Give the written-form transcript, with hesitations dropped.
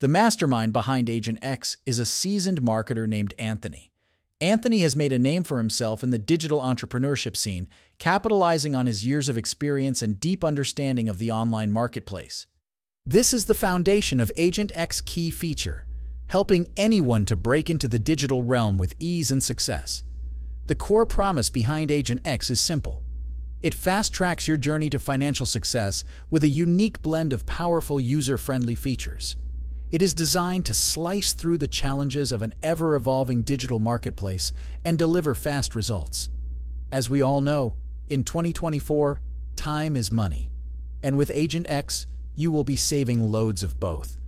The mastermind behind Agent X is a seasoned marketer named Anthony. Anthony has made a name for himself in the digital entrepreneurship scene, capitalizing on his years of experience and deep understanding of the online marketplace. This is the foundation of Agent X's key feature, helping anyone to break into the digital realm with ease and success. The core promise behind Agent X is simple. It fast-tracks your journey to financial success with a unique blend of powerful user-friendly features. It is designed to slice through the challenges of an ever-evolving digital marketplace and deliver fast results. As we all know, in 2024, time is money. And with Agent X, you will be saving loads of both.